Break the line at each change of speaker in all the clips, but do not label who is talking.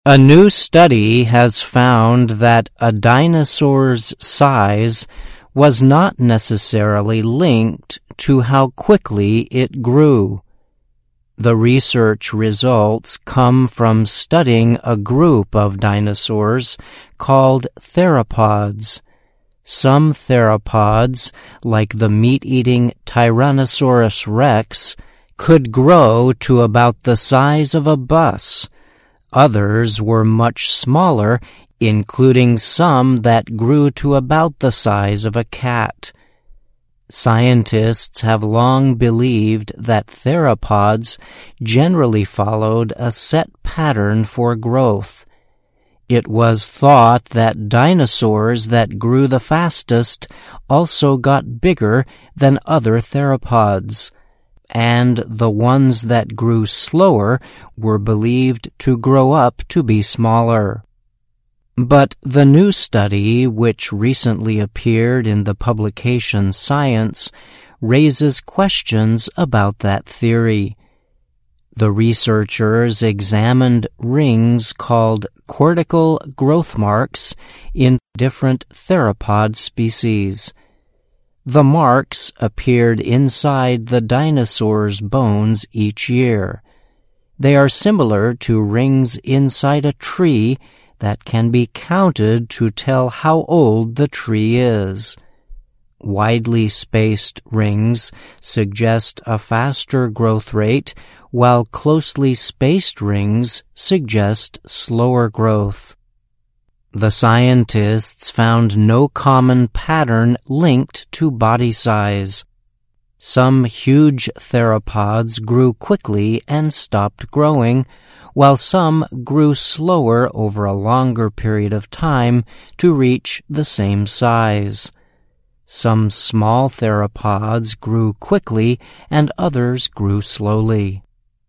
A new study has found that a dinosaur's size was not necessarily linked to how quickly it grew. The research results come from studying a group of dinosaurs called theropods. Some theropods, like the meat-eating Tyrannosaurus rex, could grow to about the size of a bus. Others were much smaller, including some that grew to about the size of a cat. Scientists have long believed that theropods generally followed a set pattern for growth. It was thought that dinosaurs that grew the fastest also got bigger than other theropods, and the ones that grew slower were believed to grow up to be smaller. But the new study, which recently appeared in the publication Science, raises questions about that theory. The researchers examined rings called cortical growth marks in different theropod species. The marks appeared inside the dinosaur's bones each year. They are similar to rings inside a tree that can be counted to tell how old the tree is. Widely spaced rings suggest a faster growth rate, while closely spaced rings suggest slower growth. The scientists found no common pattern linked to body size. Some huge theropods grew quickly and stopped growing, while some grew slower over a longer period of time to reach the same size. Some small theropods grew quickly and others grew slowly.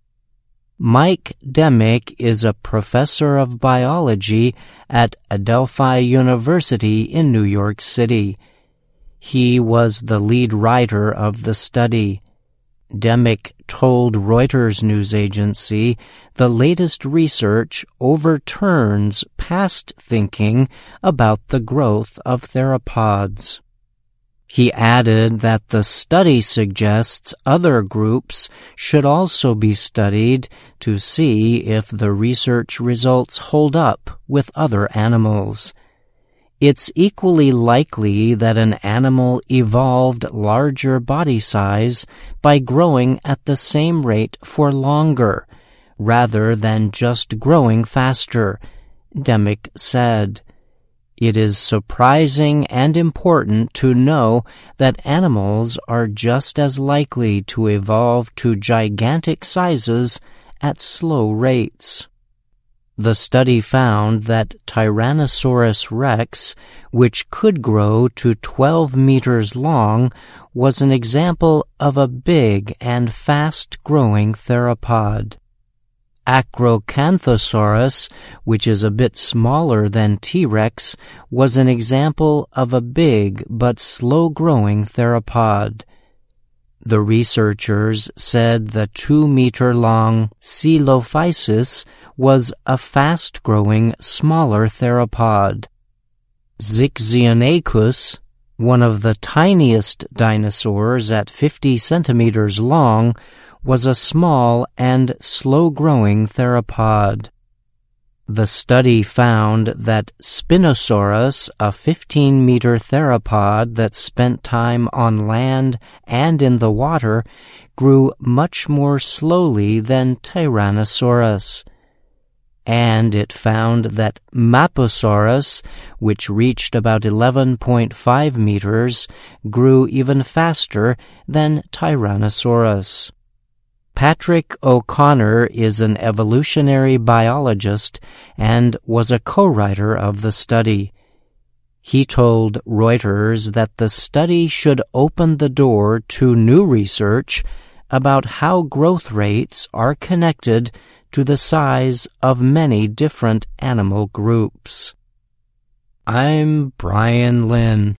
Mike Demick is a professor of biology at Adelphi University in New York City. He was the lead writer of the study. Demick told Reuters news agency the latest research overturns past thinking about the growth of theropods. He added that the study suggests other groups should also be studied to see if the research results hold up with other animals. It's equally likely that an animal evolved larger body size by growing at the same rate for longer, rather than just growing faster, Demick said. It is surprising and important to know that animals are just as likely to evolve to gigantic sizes at slow rates. The study found that Tyrannosaurus rex, which could grow to 12 meters long, was an example of a big and fast-growing theropod. Acrocanthosaurus, which is a bit smaller than T-Rex, was an example of a big but slow-growing theropod. The researchers said the 2-meter-long Coelophysis was a fast-growing, smaller theropod. Zixionacus, one of the tiniest dinosaurs at 50 centimeters long, was a small and slow-growing theropod. The study found that Spinosaurus, a 15-meter theropod that spent time on land and in the water, grew much more slowly than Tyrannosaurus. And it found that Maposaurus, which reached about 11.5 meters, grew even faster than Tyrannosaurus. Patrick O'Connor is an evolutionary biologist and was a co-writer of the study. He told Reuters that the study should open the door to new research about how growth rates are connected to the size of many different animal groups. I'm Brian Lynn.